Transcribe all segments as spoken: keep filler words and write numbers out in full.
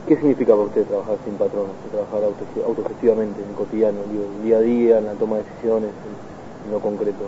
¿Qué significa para usted trabajar sin patrón, trabajar auto, autogestivamente, en el cotidiano, digo, día a día, en la toma de decisiones, en, en lo concreto?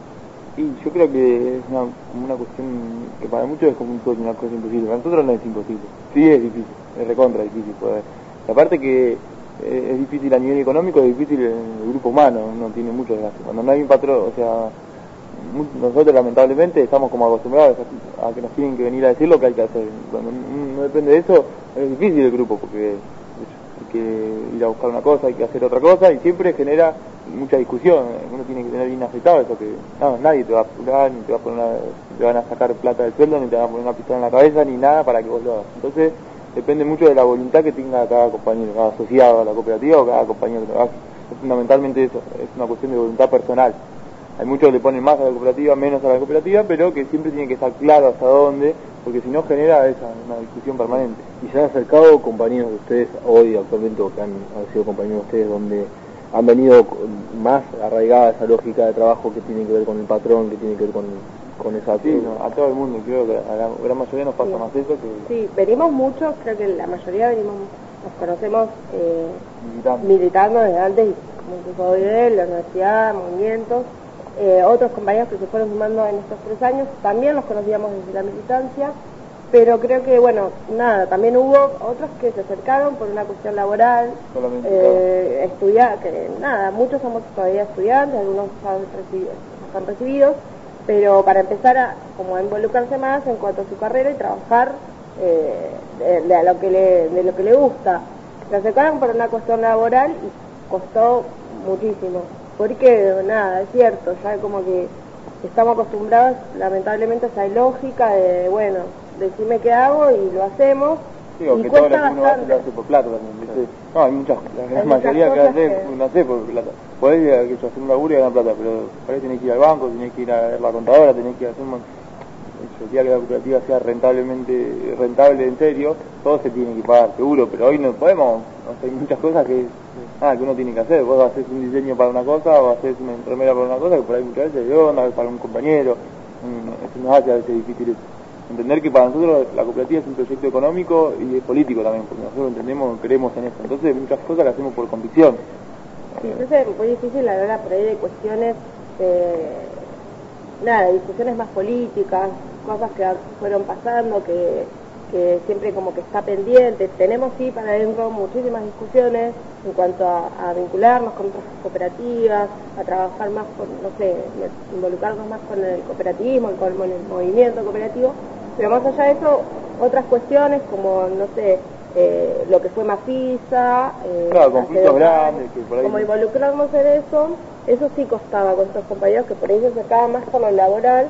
Y yo creo que es una, como una cuestión que para muchos es como un sueño, una cosa imposible. Para nosotros no es imposible. Sí es difícil, es recontra difícil. Pues. Aparte que eh, es difícil a nivel económico, es difícil en el grupo humano, no tiene mucho desgaste. Cuando no hay un patrón, o sea, nosotros lamentablemente estamos como acostumbrados a, a que nos tienen que venir a decir lo que hay que hacer. Cuando no depende de eso, es difícil el grupo, porque hay que ir a buscar una cosa, hay que hacer otra cosa, y siempre genera mucha discusión. Uno tiene que tener bien aceptado eso, que no, nadie te va a apurar, ni te, va a poner una, te van a sacar plata del sueldo, ni te van a poner una pistola en la cabeza, ni nada para que vos lo hagas. Entonces depende mucho de la voluntad que tenga cada compañero, cada asociado a la cooperativa o cada compañero que trabaje. Es fundamentalmente eso, es una cuestión de voluntad personal. Hay muchos que le ponen más a la cooperativa, menos a la cooperativa, pero que siempre tiene que estar claro hasta dónde, porque si no genera esa una discusión permanente. ¿Y se han acercado compañeros de ustedes hoy, actualmente, o que han, han sido compañeros de ustedes, donde han venido más arraigada esa lógica de trabajo que tiene que ver con el patrón, que tiene que ver con, con esa... Sí, no, a todo el mundo, creo que a la gran mayoría nos pasa sí. más eso que... Sí, venimos muchos, creo que la mayoría venimos, nos conocemos eh, militando. militando desde antes, como incluso hoy de la universidad, movimientos. Eh, otros compañeros que se fueron sumando en estos tres años, también los conocíamos desde la militancia, pero creo que, bueno, nada, también hubo otros que se acercaron por una cuestión laboral, eh, estudiar, que nada, muchos somos todavía estudiantes, algunos están recibidos, están recibidos, pero para empezar a, como a involucrarse más en cuanto a su carrera y trabajar eh, de, de, lo que le, de lo que le gusta. Se acercaron por una cuestión laboral y costó muchísimo. Porque, nada, es cierto, ya como que estamos acostumbrados, lamentablemente, a esa lógica de, bueno, decime qué hago y lo hacemos. Sí, o y que cuesta todo lo que uno hace bastante. lo hace por plata también. ¿Viste? No, hay muchas, la gran Hay mayoría muchas que cosas hace, que- no hace por plata. Podés ir a que yo hacer un laburo y ganar plata, pero por ahí tenés que ir al banco, tenés que ir a ver la contadora, tenés que hacer un mon- el día que la cooperativa sea rentablemente rentable en serio, todo se tiene que pagar, seguro, pero hoy no podemos, o sea, hay muchas cosas que nada que uno tiene que hacer. Vos haces un diseño para una cosa, o haces una remera para una cosa, que por ahí muchas veces yo, onda para un compañero, um, eso nos hace a veces difícil eso. Entender que para nosotros la cooperativa es un proyecto económico y es político también, porque nosotros entendemos, creemos en eso. Entonces muchas cosas las hacemos por convicción. Sí, entonces es muy difícil hablar por ahí de cuestiones, eh, nada, discusiones más políticas, cosas que fueron pasando, que, que siempre como que está pendiente. Tenemos sí para adentro muchísimas discusiones en cuanto a, a vincularnos con otras cooperativas, a trabajar más con, no sé, involucrarnos más con el cooperativismo, con el movimiento cooperativo, pero más allá de eso, otras cuestiones como, no sé, eh, lo que fue Mafisa, eh, Claro, conflictos grandes, que por ahí... como involucrarnos en eso, eso sí costaba con estos compañeros que por ahí se acercaban más por lo laboral.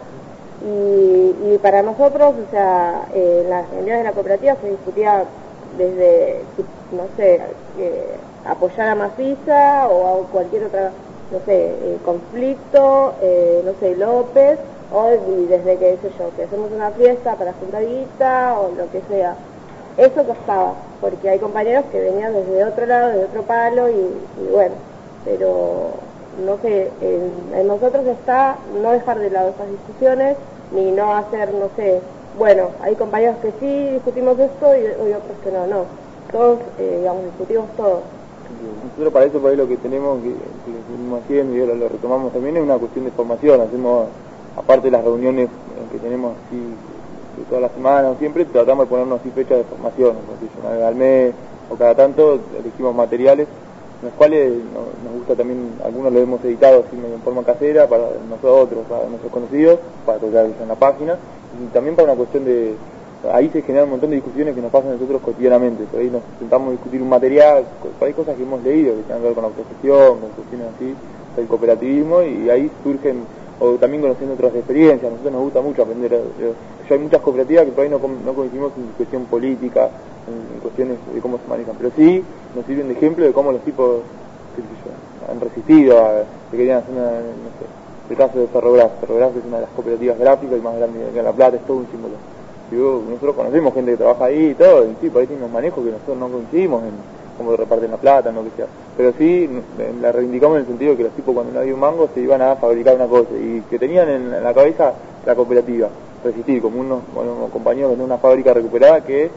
Y, y para nosotros, o sea, eh, en las reuniones de la cooperativa se discutía desde, no sé, eh, apoyar a Mafisa o a cualquier otra, no sé, eh, conflicto, eh, no sé, López, o y desde que, sé yo, que hacemos una fiesta para juntar guita o lo que sea. Eso costaba, porque hay compañeros que venían desde otro lado, desde otro palo, y, y bueno, pero... no sé, en, en nosotros está no dejar de lado esas discusiones, ni no hacer, no sé, bueno, hay compañeros que sí discutimos esto y, y otros que no, no, todos, eh, digamos, discutimos todo. Nosotros para eso, por ahí lo que tenemos, que, que seguimos haciendo y ahora lo retomamos también, es una cuestión de formación. Hacemos, aparte de las reuniones que tenemos así de todas las semanas, siempre tratamos de ponernos así fechas de formación, como si una vez al mes o cada tanto elegimos materiales los cuales no, nos gusta también, algunos los hemos editado así en forma casera para nosotros, para nuestros conocidos, para colgarlos en la página, y también para una cuestión de, ahí se generan un montón de discusiones que nos pasan a nosotros cotidianamente. Por ahí nos intentamos discutir un material, por ahí cosas que hemos leído que tienen que ver con la autogestión, con cuestiones así del cooperativismo, y ahí surgen, o también conociendo otras experiencias. A nosotros nos gusta mucho aprender. Ya hay muchas cooperativas que por ahí no, no coincidimos en cuestión política, en cuestiones de cómo se manejan, pero sí nos sirven de ejemplo de cómo los tipos, qué sé yo, han resistido a que querían hacer una, no sé, el caso de Ferrograph. Ferrograph es una de las cooperativas gráficas y más grande de La Plata, es todo un símbolo. Digo, nosotros conocemos gente que trabaja ahí y todo, y sí, por ahí tienen unos manejos que nosotros no coincidimos en cómo reparten la plata, en lo que sea, pero sí la reivindicamos en el sentido de que los tipos cuando no había un mango se iban a fabricar una cosa, y que tenían en la cabeza la cooperativa, resistir, como unos, bueno, unos compañeros de una fábrica recuperada que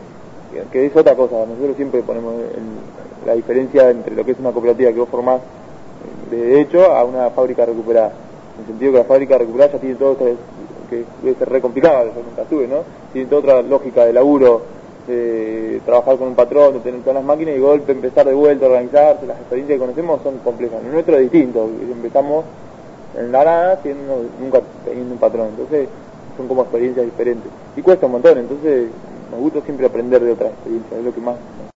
que, que es otra cosa. Nosotros siempre ponemos el, la diferencia entre lo que es una cooperativa que vos formás de hecho a una fábrica recuperada, en el sentido que la fábrica recuperada ya tiene todo otra, que debe ser re complicado, yo nunca estuve, ¿no? Tiene toda otra lógica de laburo, de trabajar con un patrón, de tener todas las máquinas y de golpe empezar de vuelta a organizarse. Las experiencias que conocemos son complejas. El nuestro es distinto, empezamos en la nada siendo, nunca teniendo un patrón, entonces son como experiencias diferentes y cuesta un montón, entonces nos gusta siempre aprender de otras experiencias, es lo que más